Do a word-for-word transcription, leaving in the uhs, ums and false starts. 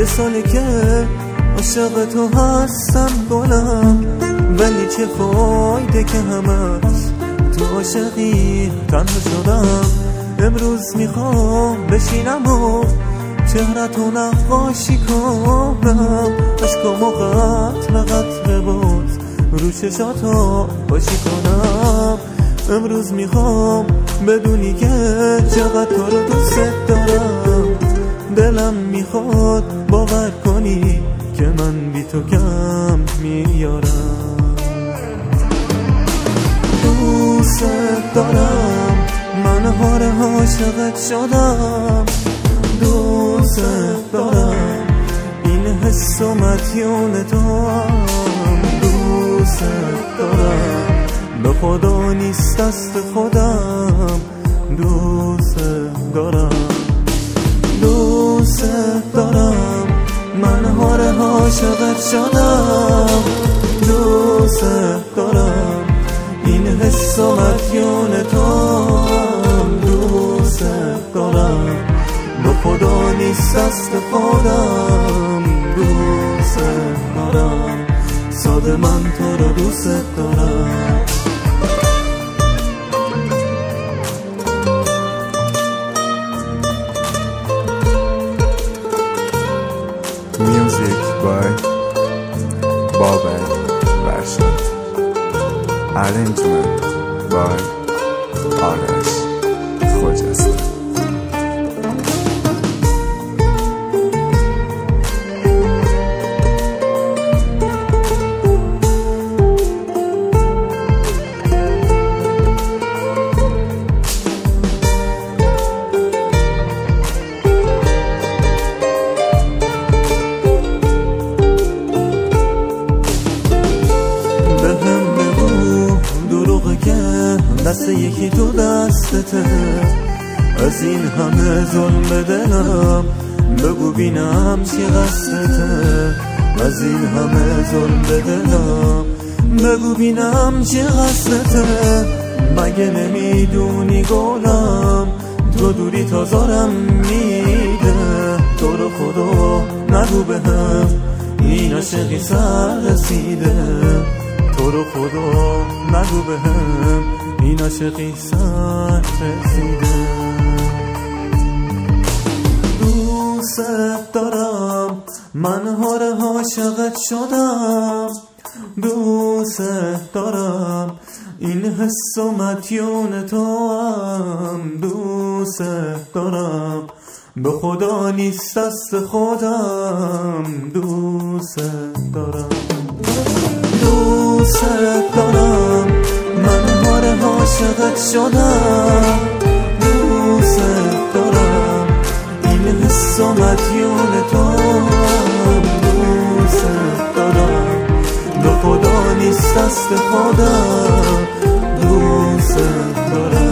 یه ساله که عاشق تو هستم گلم، ولی چه فایده که همش تو عاشقی تنها شدم. امروز میخوام بشینم و چهرتو نقاشی کنم، عشقامو قطره قطره باز رو چشاتو باشی کنم. امروز میخوام بدونی که چقدر تو رو دوست دارم، دلم میخواد باور کنی که من بی تو کم میارم. دوست دارم، من هار عاشقت شدم. دوست دارم، این حس و مدیون تو هم. دوست دارم، به خدا نیست دست خودم. دوست دارم، دوست دارم، من هار عاشقت شدم. دوست دارم، این حس و مدیون تو هم. دوست دارم، به خدا نیست دست خودم. دوست دارم، ساده من تو رو دوست دارم. Music by Babel Version. Arrangement by آرش خجسته. دست یکی تو دستته، از این همه ظلم به دلم بگو بینم چی قصدته. از این همه ظلم به دلم بگو بینم چی قصدته. مگه نمیدونی گلم تو دوری تازارم میده. تو رو خدا نگو بهم این عاشقی سر رسیده. تو رو خدا نگو بهم این عاشقی سر رسیده. دوست دارم، من هار عاشقت شدم. دوست دارم، این حس و مدیون تو هم. دوست دارم، به خدا نیست دست خودم. دوست دارم، دوست دارم، من هار عاشقت شدم. دوست دارم، این حس و مدیون تو هم. دوست دارم، به خدا نیست دست خودم. دوست دارم.